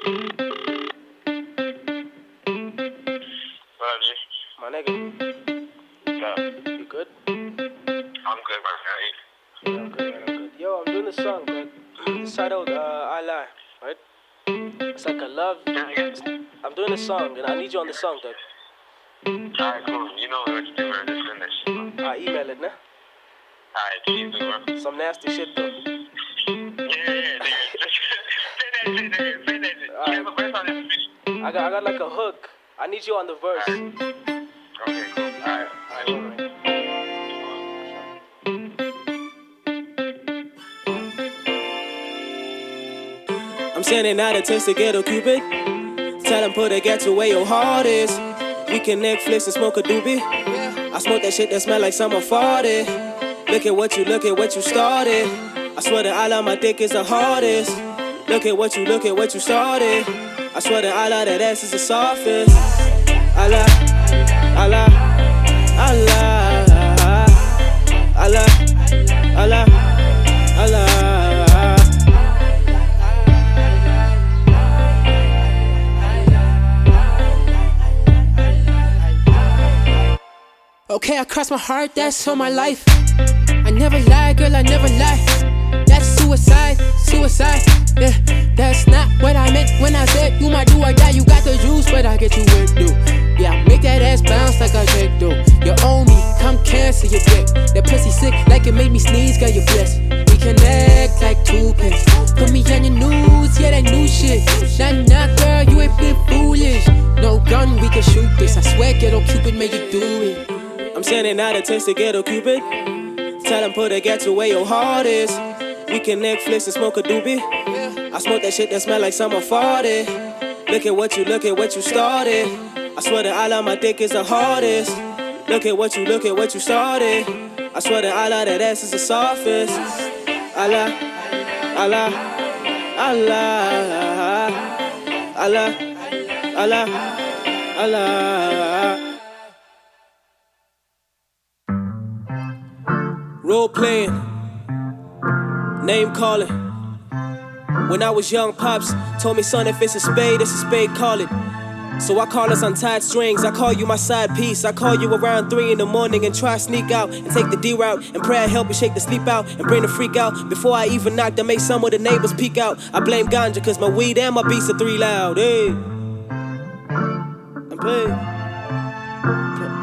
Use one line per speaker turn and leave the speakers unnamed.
Roger.
My nigga,
Yeah.
you good?
I'm good, man. How are you?
Yeah, I'm good, man, I'm good. Yo, I'm doing this song, but it's titled I Lie, right? It's like a love. I'm doing a song, and I need you on the song, Doug.
Alright, cool. You know what to do, man. Just send that shit, bro.
I email it, nah?
Alright, please do, bro.
Some nasty shit, though.
Yeah, nigga. Send that shit, nigga. Send that shit. You have a verse on this bitch.
I got like a hook. I need you on the verse.
Okay, cool. Alright.
Alright. I'm sending out a text to Ghetto Cupid. Tell him put a get to where your heart is. We can Netflix and smoke a doobie. I smoke that shit that smell like someone farted. Look at what you started. I swear that Allah, my dick is the hardest. Look at what you started. I swear that Allah, that ass is the softest. Allah, Allah, Allah, Allah, Allah, Allah.
Okay, I crossed my heart, that's all my life. I never lie, girl, I never lie. That's suicide, suicide. Yeah, that's not what I meant when I said you might do or die. You got the juice, but I get you wet, dude. Yeah, make that ass bounce like a jet, dude. You owe me, come cancel your debt. That pussy sick, like it made me sneeze, girl, you blessed. We connect like two pins. Put me on your news, yeah, that new shit. Nah, girl, you ain't been foolish. No gun, we can shoot this. I swear, Ghetto Cupid made you do it.
I'm sending out a text to Ghetto Cupid. Tell him put a get to where your heart is. We can Netflix and smoke a doobie. I smoke that shit that smell like someone farted. Look at what you started. I swear that Allah, my dick is the hardest. Look at what you started. I swear that Allah, that ass is the softest. Allah, Allah, Allah, Allah, Allah, Allah. Role playing, name calling. When I was young, pops told me, son, if it's a spade, call it. So I call us untied strings. I call you my side piece. I call you around 3 in the morning and try to sneak out and take the D route and pray I help you shake the sleep out and bring the freak out. Before I even knock to make some of the neighbors peek out. I blame ganja cause my weed and my beats are 3 loud. Hey, I'm playing.